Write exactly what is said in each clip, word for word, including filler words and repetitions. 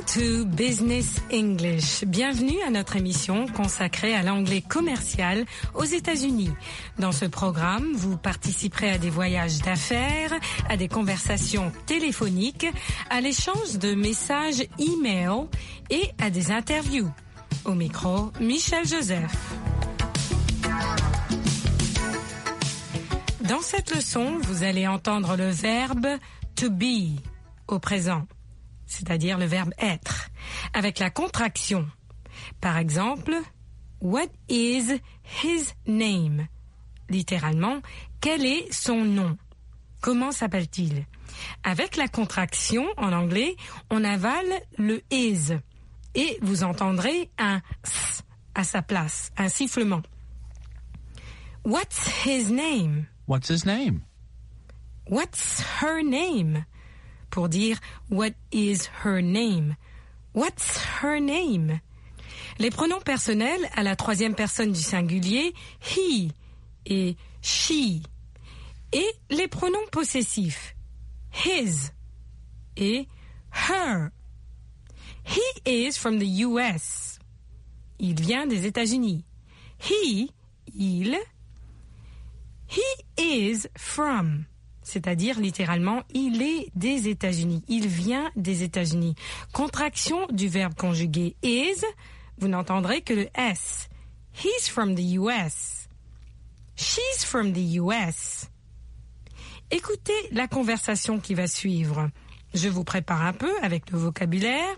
to Business English. Bienvenue à notre émission consacrée à l'anglais commercial aux États-Unis. Dans ce programme, vous participerez à des voyages d'affaires, à des conversations téléphoniques, à l'échange de messages e-mail et à des interviews. Au micro, Michel Joseph. Dans cette leçon, vous allez entendre le verbe to be au présent, c'est-à-dire le verbe être, avec la contraction. Par exemple, what is his name? Littéralement, quel est son nom? Comment s'appelle-t-il? Avec la contraction, en anglais, on avale le is et vous entendrez un s à sa place, un sifflement. What's his name? What's his name? What's her name? Pour dire what is her name? What's her name? Les pronoms personnels à la troisième personne du singulier, he et she. Et les pronoms possessifs, his et her. He is from the U S. Il vient des États-Unis. He, il. He is from, c'est-à-dire littéralement, il est des États-Unis. Il vient des États-Unis. Contraction du verbe conjugué is, vous n'entendrez que le S. He's from the U S. She's from the U S. Écoutez la conversation qui va suivre. Je vous prépare un peu avec le vocabulaire.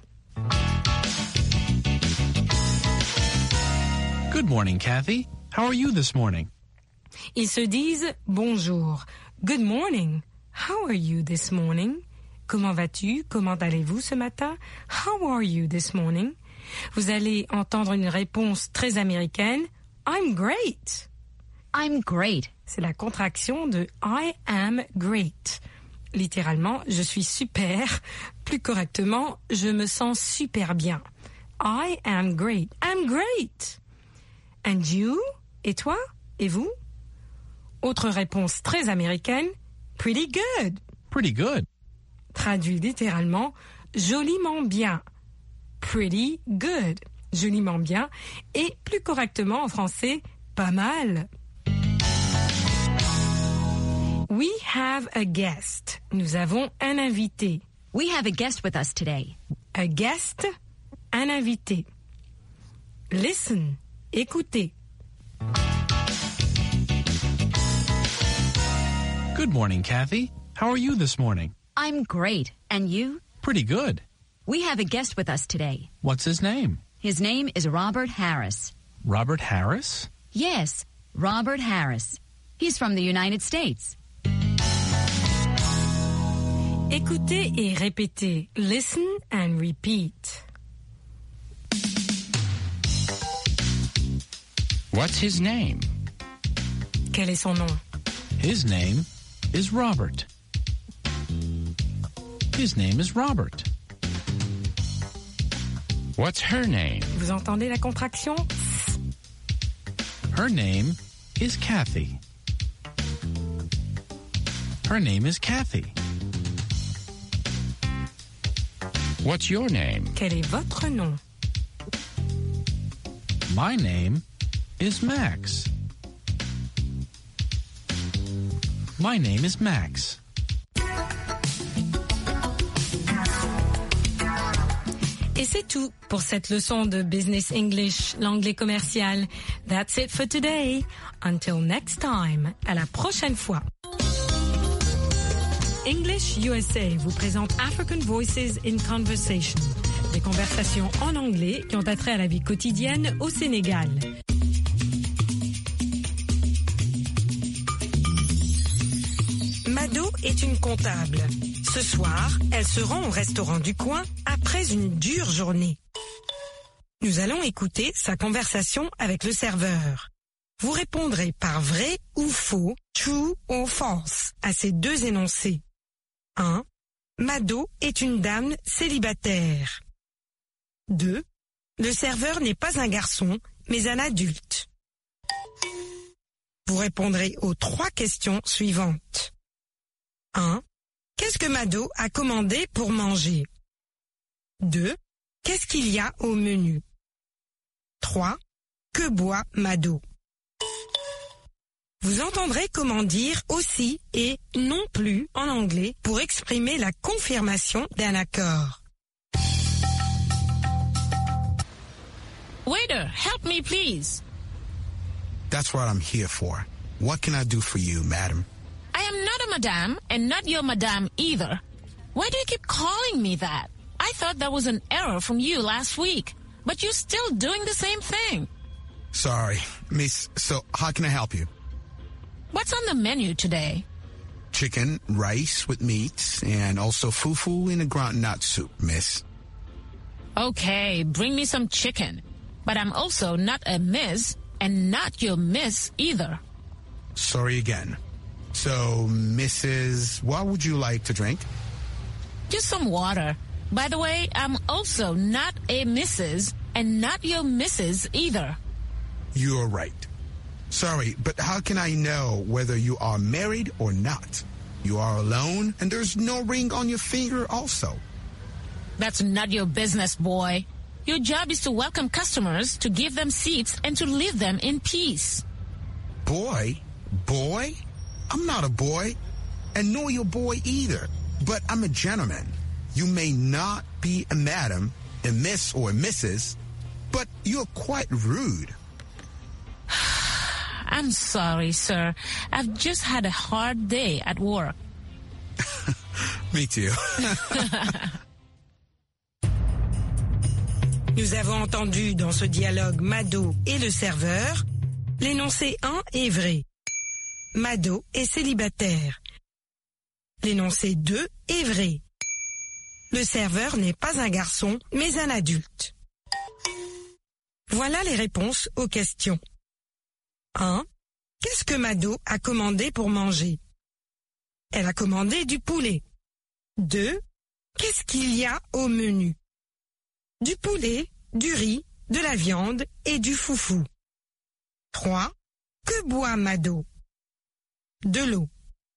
Good morning, Kathy. How are you this morning? Ils se disent bonjour. Good morning. How are you this morning? Comment vas-tu? Comment allez-vous ce matin? How are you this morning? Vous allez entendre une réponse très américaine. I'm great. I'm great. C'est la contraction de I am great. Littéralement, je suis super. Plus correctement, je me sens super bien. I am great. I'm great. And you? Et toi? Et vous? Autre réponse très américaine, pretty good. Pretty good. Traduit littéralement, joliment bien. Pretty good. Joliment bien. Et plus correctement en français, pas mal. We have a guest. Nous avons un invité. We have a guest with us today. A guest, un invité. Listen, écoutez. Good morning, Kathy. How are you this morning? I'm great. And you? Pretty good. We have a guest with us today. What's his name? His name is Robert Harris. Robert Harris? Yes, Robert Harris. He's from the United States. Écoutez et répétez. Listen and repeat. What's his name? Quel est son nom? His name is Robert. His name is Robert. What's her name? Vous entendez la contraction? Her name is Kathy. Her name is Kathy. What's your name? Quel est votre nom? My name is Max. My name is Max. Et c'est tout pour cette leçon de Business English, l'anglais commercial. That's it for today. Until next time. À la prochaine fois. English U S A vous présente African Voices in Conversation. Des conversations en anglais qui ont attrait à la vie quotidienne au Sénégal. Mado est une comptable. Ce soir, elle se rend au restaurant du coin après une dure journée. Nous allons écouter sa conversation avec le serveur. Vous répondrez par vrai ou faux, true ou false, à ces deux énoncés. un. Mado est une dame célibataire. deux. Le serveur n'est pas un garçon, mais un adulte. Vous répondrez aux trois questions suivantes. un. Qu'est-ce que Mado a commandé pour manger? deux. Qu'est-ce qu'il y a au menu? trois. Que boit Mado? Vous entendrez comment dire aussi et non plus en anglais pour exprimer la confirmation d'un accord. Waiter, help me please. That's what I'm here for. What can I do for you, madam? I am not a madame and not your madame either. Why do you keep calling me that? I thought that was an error from you last week, but you're still doing the same thing. Sorry, miss. So how can I help you? What's on the menu today? Chicken, rice with meat, and also fufu in a groundnut soup, miss. Okay, bring me some chicken. But I'm also not a miss and not your miss either. Sorry again. So, Missus what would you like to drink? Just some water. By the way, I'm also not a Missus and not your Missus either. You're right. Sorry, but how can I know whether you are married or not? You are alone, and there's no ring on your finger also. That's not your business, boy. Your job is to welcome customers, to give them seats, and to leave them in peace. Boy? Boy? I'm not a boy, and nor your boy either. But I'm a gentleman. You may not be a madam, a miss or a missus, but you're quite rude. I'm sorry, sir. I've just had a hard day at work. Me too. Nous avons entendu dans ce dialogue Mado et le serveur. L'énoncé un est vrai. Mado est célibataire. L'énoncé deux est vrai. Le serveur n'est pas un garçon, mais un adulte. Voilà les réponses aux questions. un. Qu'est-ce que Mado a commandé pour manger? Elle a commandé du poulet. deux. Qu'est-ce qu'il y a au menu? Du poulet, du riz, de la viande et du foufou. trois. Que boit Mado? De l'eau.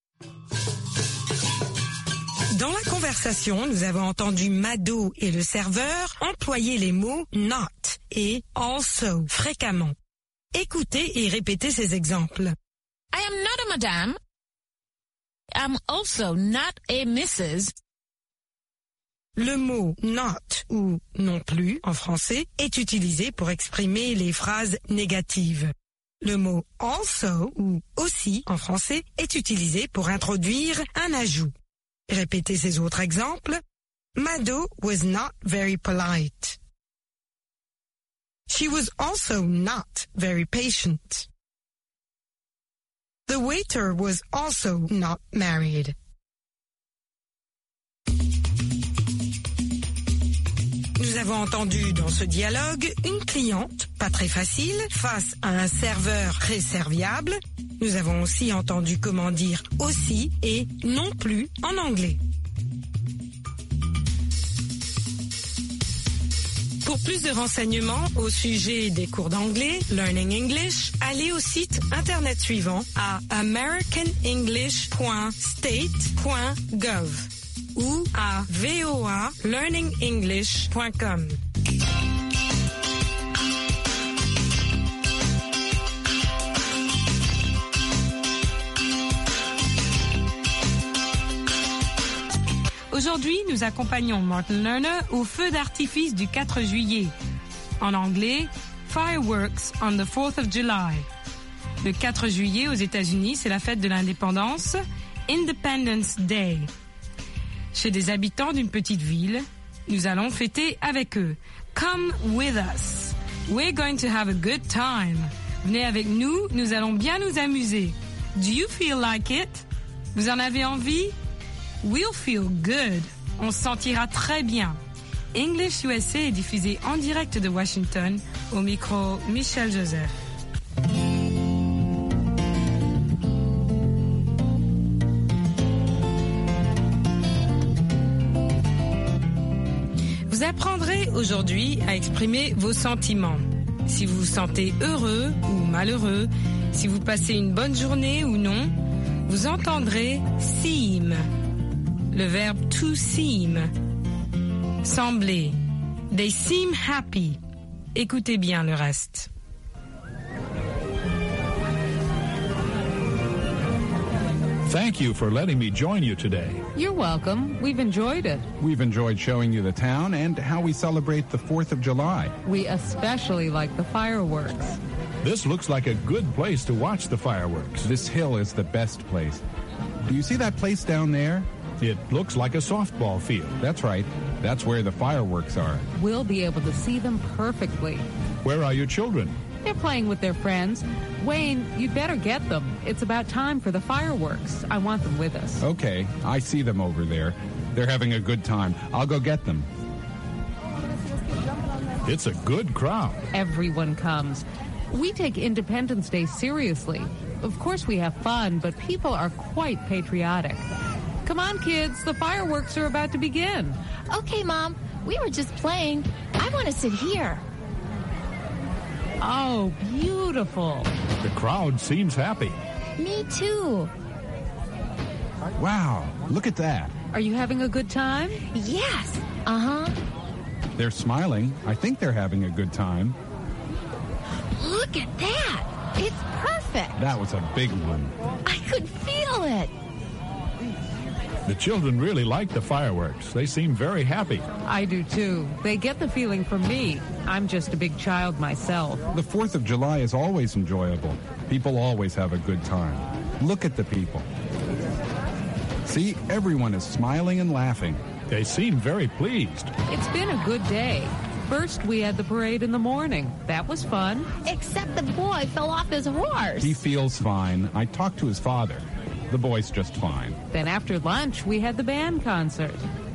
Dans la conversation, nous avons entendu Mado et le serveur employer les mots not et also fréquemment. Écoutez et répétez ces exemples. I am not a madame. I'm also not a missus. Le mot not ou non plus en français est utilisé pour exprimer les phrases négatives. Le mot also ou aussi en français est utilisé pour introduire un ajout. Répétez ces autres exemples. Mado was not very polite. She was also not very patient. The waiter was also not married. Nous avons entendu dans ce dialogue une cliente, pas très facile, face à un serveur très serviable. Nous avons aussi entendu comment dire aussi et non plus en anglais. Pour plus de renseignements au sujet des cours d'anglais, Learning English, allez au site internet suivant à american english point state point gov ou à v o a learning english point com. Aujourd'hui, nous accompagnons Martin Lerner au feu d'artifice du quatre juillet. En anglais, Fireworks on the fourth of July. Le quatre juillet aux États-Unis, c'est la fête de l'indépendance, Independence Day. Chez des habitants d'une petite ville, nous allons fêter avec eux. Come with us. We're going to have a good time. Venez avec nous, nous allons bien nous amuser. Do you feel like it? Vous en avez envie? We'll feel good. On se sentira très bien. English U S A est diffusé en direct de Washington. Au micro, Michel Joseph. Vous apprendrez aujourd'hui à exprimer vos sentiments. Si vous vous sentez heureux ou malheureux, si vous passez une bonne journée ou non, vous entendrez seem. Le verbe to seem, sembler. They seem happy. Écoutez bien le reste. Thank you for letting me join you today. You're welcome. We've enjoyed it. We've enjoyed showing you the town and how we celebrate the fourth of July. We especially like the fireworks. This looks like a good place to watch the fireworks. This hill is the best place. Do you see that place down there? It looks like a softball field. That's right. That's where the fireworks are. We'll be able to see them perfectly. Where are your children? They're playing with their friends. Wayne, you'd better get them. It's about time for the fireworks. I want them with us. Okay, I see them over there. They're having a good time. I'll go get them. It's a good crowd. Everyone comes. We take Independence Day seriously. Of course we have fun, but people are quite patriotic. Come on, kids. The fireworks are about to begin. Okay, Mom. We were just playing. I want to sit here. Oh, beautiful. The crowd seems happy. Me too. Wow, look at that. Are you having a good time? Yes. Uh-huh. They're smiling. I think they're having a good time. Look at that. It's perfect. That was a big one. I could feel it. The children really like the fireworks. They seem very happy. I do too. They get the feeling from me. I'm just a big child myself. The fourth of July is always enjoyable. People always have a good time. Look at the people. See, everyone is smiling and laughing. They seem very pleased. It's been a good day. First, we had the parade in the morning. That was fun. Except the boy fell off his horse. He feels fine. I talked to his father. The boy's just fine. Then after lunch, we had the band concert.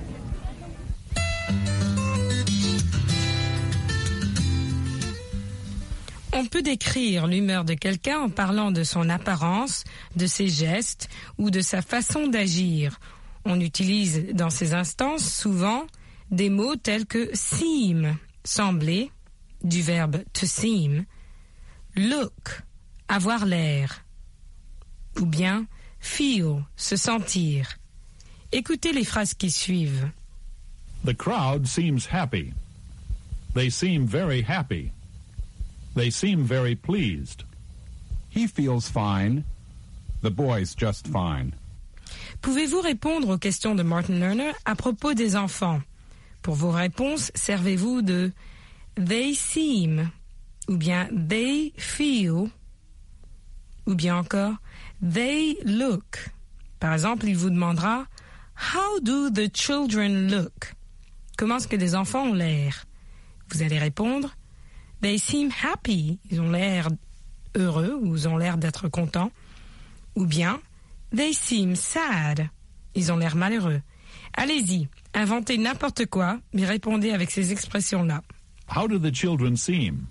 On peut décrire l'humeur de quelqu'un en parlant de son apparence, de ses gestes ou de sa façon d'agir. On utilise dans ces instances souvent des mots tels que seem, sembler, du verbe to seem, look, avoir l'air, ou bien feel, se sentir. Écoutez les phrases qui suivent. The crowd seems happy. They seem very happy. They seem very pleased. He feels fine. The boy's just fine. Pouvez-vous répondre aux questions de Martin Lerner à propos des enfants? Pour vos réponses, servez-vous de they seem, ou bien they feel, ou bien encore they look. Par exemple, il vous demandera how do the children look? Comment est-ce que les enfants ont l'air? Vous allez répondre they seem happy. Ils ont l'air heureux ou ils ont l'air d'être contents. Ou bien they seem sad. Ils ont l'air malheureux. Allez-y, inventez n'importe quoi, mais répondez avec ces expressions-là. How do the children seem?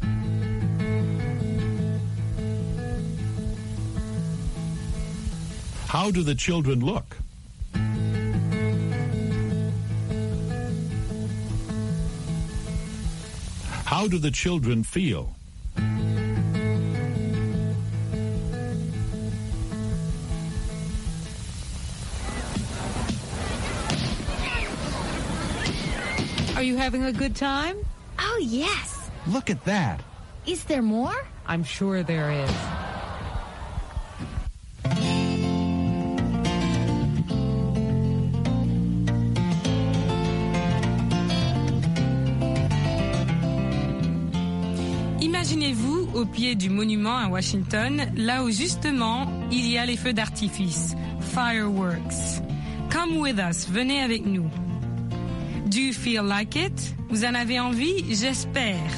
How do the children look? How do the children feel? Are you having a good time? Oh, yes. Look at that. Is there more? I'm sure there is. Imaginez-vous au pied du monument à Washington, là où justement il y a les feux d'artifice, fireworks. Come with us, venez avec nous. Do you feel like it? Vous en avez envie? J'espère.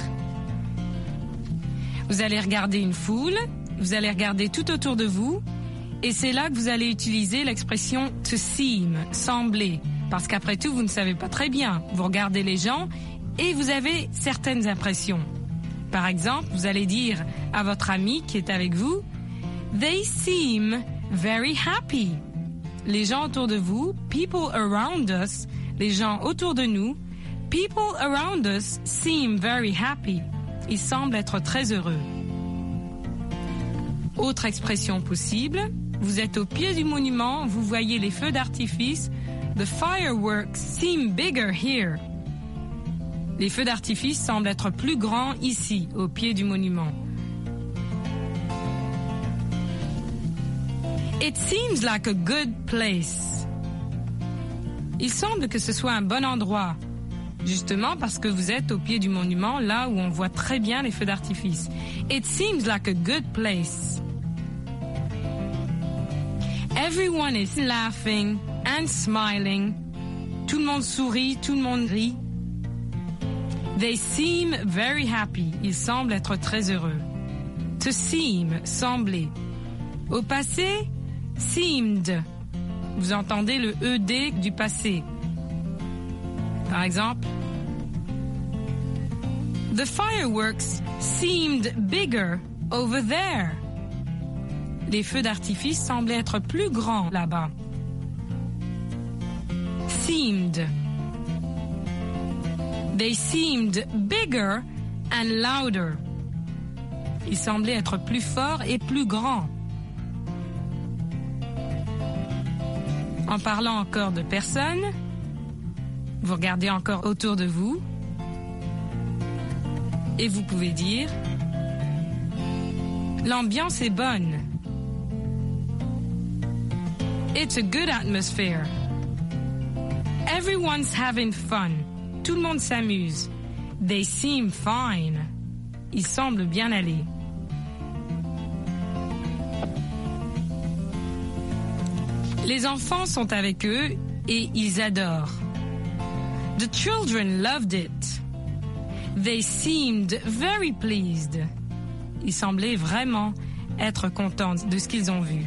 Vous allez regarder une foule, vous allez regarder tout autour de vous, et c'est là que vous allez utiliser l'expression to seem, sembler, parce qu'après tout, vous ne savez pas très bien. Vous regardez les gens et vous avez certaines impressions. Par exemple, vous allez dire à votre ami qui est avec vous, they seem very happy. Les gens autour de vous, people around us, les gens autour de nous, people around us seem very happy. Ils semblent être très heureux. Autre expression possible, vous êtes au pied du monument, vous voyez les feux d'artifice. The fireworks seem bigger here. Les feux d'artifice semblent être plus grands ici, au pied du monument. It seems like a good place. Il semble que ce soit un bon endroit, justement parce que vous êtes au pied du monument, là où on voit très bien les feux d'artifice. It seems like a good place. Everyone is laughing and smiling. Tout le monde sourit, tout le monde rit. They seem very happy. Ils semblent être très heureux. To seem, sembler. Au passé, seemed. Vous entendez le E D du passé. Par exemple, the fireworks seemed bigger over there. Les feux d'artifice semblaient être plus grands là-bas. Seemed. They seemed bigger and louder. Ils semblaient être plus forts et plus grands. En parlant encore de personnes, vous regardez encore autour de vous et vous pouvez dire « L'ambiance est bonne. It's a good atmosphere. Everyone's having fun. Tout le monde s'amuse. They seem fine. Ils semblent bien aller. » Les enfants sont avec eux et ils adorent. The children loved it. They seemed very pleased. Ils semblaient vraiment être contents de ce qu'ils ont vu.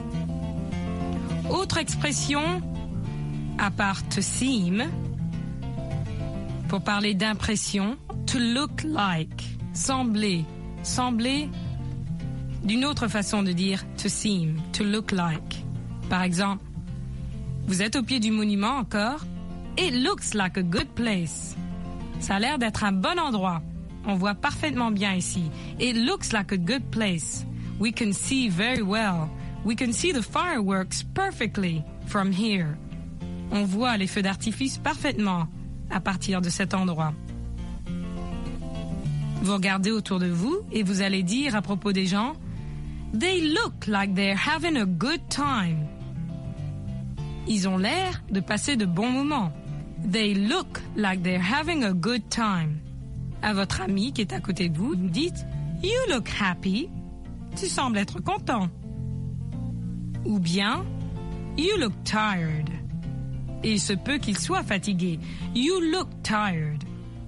Autre expression, à part to seem, pour parler d'impression, to look like, sembler, sembler, d'une autre façon de dire to seem, to look like. Par exemple, vous êtes au pied du monument encore. It looks like a good place. Ça a l'air d'être un bon endroit. On voit parfaitement bien ici. It looks like a good place. We can see very well. We can see the fireworks perfectly from here. On voit les feux d'artifice parfaitement à partir de cet endroit. Vous regardez autour de vous et vous allez dire à propos des gens, they look like they're having a good time. Ils ont l'air de passer de bons moments. They look like they're having a good time. À votre ami qui est à côté de vous, vous dites You look happy. Tu sembles être content. Ou bien You look tired. Et il se peut qu'il soit fatigué. You look tired.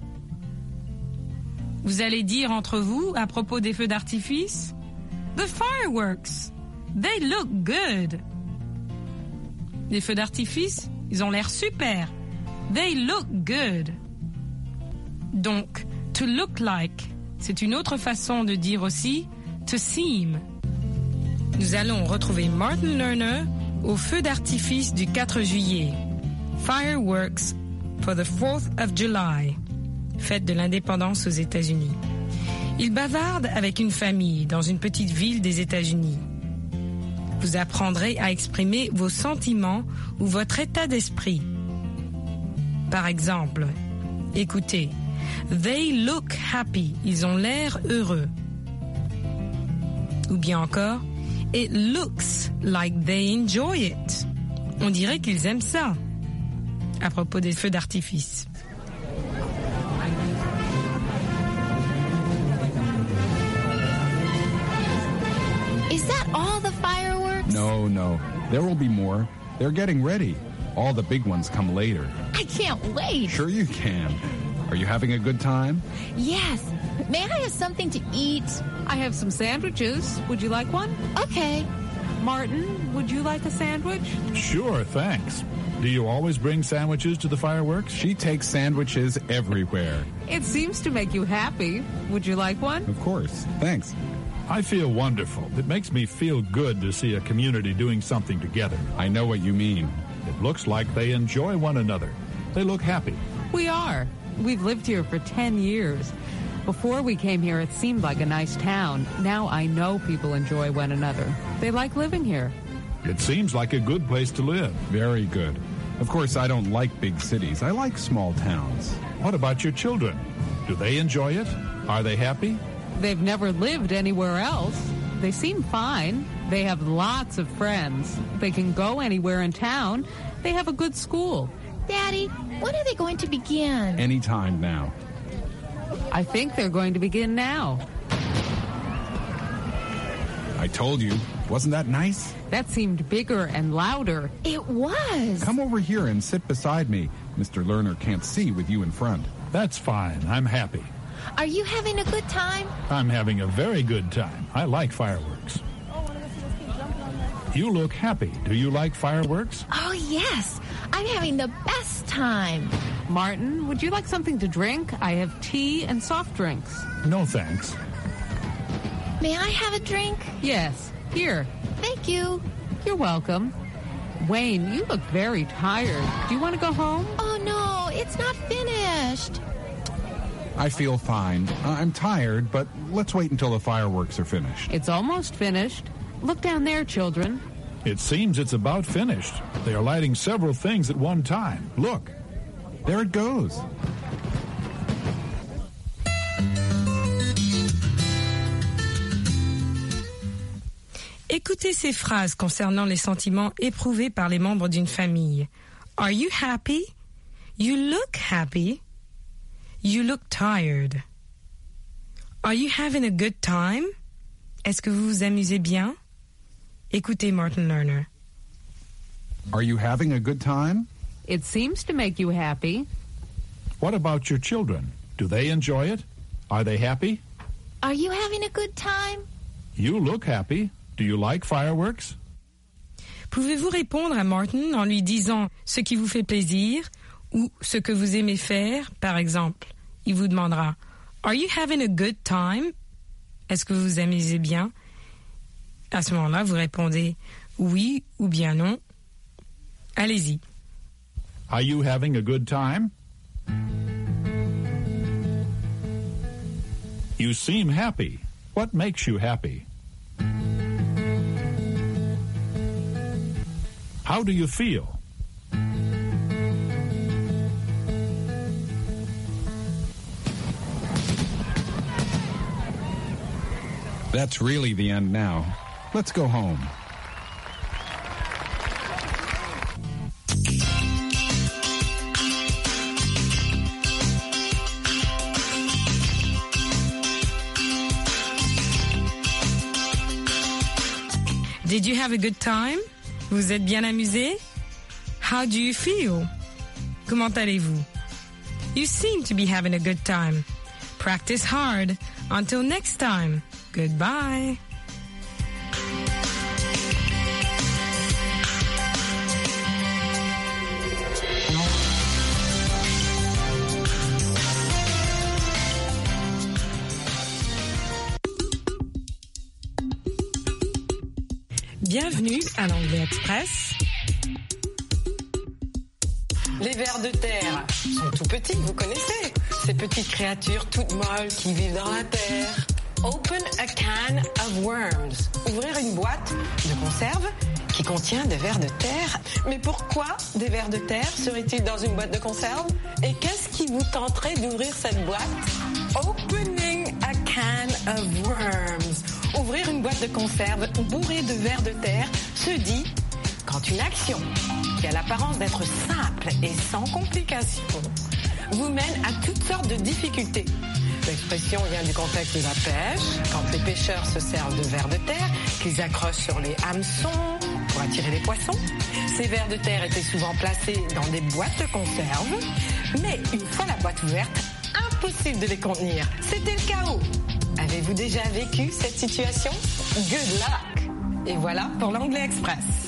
Vous allez dire entre vous à propos des feux d'artifice The fireworks. They look good. Les feux d'artifice, ils ont l'air super. They look good. Donc, to look like, c'est une autre façon de dire aussi to seem. Nous allons retrouver Martin Lerner au feu d'artifice du quatre juillet. Fireworks for the fourth of July, fête de l'indépendance aux États-Unis. Il bavarde avec une famille dans une petite ville des États-Unis. Vous apprendrez à exprimer vos sentiments ou votre état d'esprit. Par exemple, écoutez, they look happy, ils ont l'air heureux. Ou bien encore, it looks like they enjoy it. On dirait qu'ils aiment ça. À propos des feux d'artifice. Is that all the fireworks? No, no. There will be more. They're getting ready. All the big ones come later. I can't wait. Sure you can. Are you having a good time? Yes. May I have something to eat? I have some sandwiches. Would you like one? Okay. Martin, would you like a sandwich? Sure, thanks. Do you always bring sandwiches to the fireworks? She takes sandwiches everywhere. It seems to make you happy. Would you like one? Of course. Thanks. I feel wonderful. It makes me feel good to see a community doing something together. I know what you mean. It looks like they enjoy one another. They look happy. We are. We've lived here for ten years. Before we came here, it seemed like a nice town. Now I know people enjoy one another. They like living here. It seems like a good place to live. Very good. Of course, I don't like big cities. I like small towns. What about your children? Do they enjoy it? Are they happy? They've never lived anywhere else. They seem fine. They have lots of friends. They can go anywhere in town. They have a good school. Daddy, when are they going to begin? Anytime now. I think they're going to begin now. I told you. Wasn't that nice? That seemed bigger and louder. It was. Come over here and sit beside me. Mister Lerner can't see with you in front. That's fine. I'm happy. Are you having a good time? I'm having a very good time. I like fireworks. You look happy. Do you like fireworks? Oh, yes. I'm having the best time. Martin, would you like something to drink? I have tea and soft drinks. No, thanks. May I have a drink? Yes. Here. Thank you. You're welcome. Wayne, you look very tired. Do you want to go home? Oh, no. It's not finished. I feel fine. I'm tired, but let's wait until the fireworks are finished. It's almost finished. Look down there, children. It seems it's about finished. They are lighting several things at one time. Look. There it goes. Écoutez ces phrases concernant les sentiments éprouvés par les membres d'une famille. Are you happy? You look happy. You look tired. Are you having a good time? Est-ce que vous vous amusez bien? Écoutez Martin Lerner. Are you having a good time? It seems to make you happy. What about your children? Do they enjoy it? Are they happy? Are you having a good time? You look happy. Do you like fireworks? Pouvez-vous répondre à Martin en lui disant ce qui vous fait plaisir ou ce que vous aimez faire, par exemple? Il vous demandera Are you having a good time? Est-ce que vous vous amusez bien? À ce moment-là, vous répondez oui ou bien non. Allez-y. Are you having a good time? You seem happy. What makes you happy? How do you feel? That's really the end now. Let's go home. Did you have a good time? Vous êtes bien amusé? How do you feel? Comment allez-vous? You seem to be having a good time. Practice hard. Until next time. Goodbye. Bienvenue à l'Anglais Express. Les vers de terre sont tout petits, vous connaissez. Ces petites créatures toutes molles qui vivent dans la terre. Open a can of worms. Ouvrir une boîte de conserve qui contient des vers de terre. Mais pourquoi des vers de terre seraient-ils dans une boîte de conserve? Et qu'est-ce qui vous tenterait d'ouvrir cette boîte? Opening a can of worms. Ouvrir une boîte de conserve bourrée de vers de terre se dit quand une action qui a l'apparence d'être simple et sans complication vous mène à toutes sortes de difficultés. L'expression vient du contexte de la pêche, quand les pêcheurs se servent de vers de terre qu'ils accrochent sur les hameçons pour attirer les poissons. Ces vers de terre étaient souvent placés dans des boîtes de conserve, mais une fois la boîte ouverte, impossible de les contenir. C'était le chaos. Avez-vous déjà vécu cette situation? Good luck! Et voilà pour l'Anglais Express.